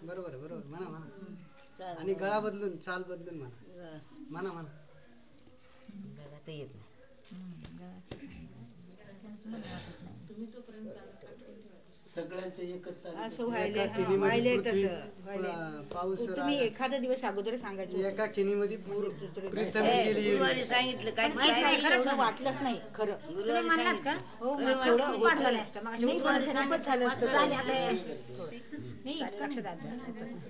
बरोबर आहे, बरोबर. म्हणा म्हणा. आणि गळा बदलून, चाल बदलून म्हणा. म्हणा म्हणा. गळा तर येत नाही. सगळ्यांचं एकच असं एका व्हायले किनीमध्ये पृथ्वी, तसं पाऊस तुम्ही एखादा दिवस अगोदर सांगायचं एका किनीमध्ये पृथ्वी ए, गेली. गुरुवारी सांगितलं काय एवढं वाटलंच नाही खरं. गुरुवारी सांगितलं का? हो अरे वा, थोडं खूप होतं. वाढ झाली असतं. मगाशी नाही, गुरुवारी पण खूपच सांगितलं. झालं असतं. झाली आता. नाही, लक्षात आलं.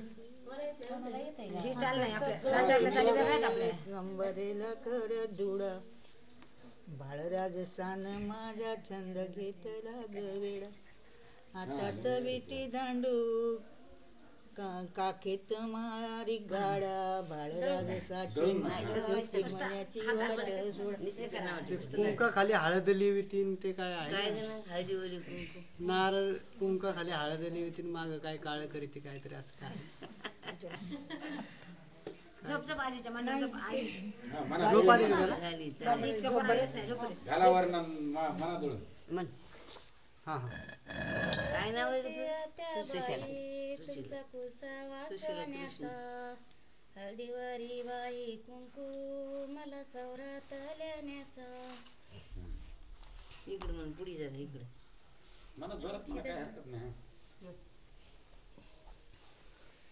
हे चाल नाही आपल्या गंबरेला कर जुडा बाळराज सान माझा छंद घेतला गवेडा आता तविटी दांडू काखेत मारी गाडा बाळराज साठी मण्याची वाट सोडा. कुंका खाली हळद लिहितीन ते काय काय आहे? जण हळदीवरी कुंकू नारळ कुंका खाली हळद लिहितीन माग काय काळ करीती काहीतरी असं काय. झोपझोप आजीच्या मंडळ झोप आई झोप आली का त्याला? झाली चालेल. इतकं बरं येत नाही झोप. म्हण हा हा. काय नाव आहे तुझं? सुशीला. तुमचा कुसावा सोन्याचा हळदीवारी बाई कुंकू मला सवरात लेण्याचा. इकडं म्हण पुढे जा इकडे. मला जोरात मला काय हरकत नाही.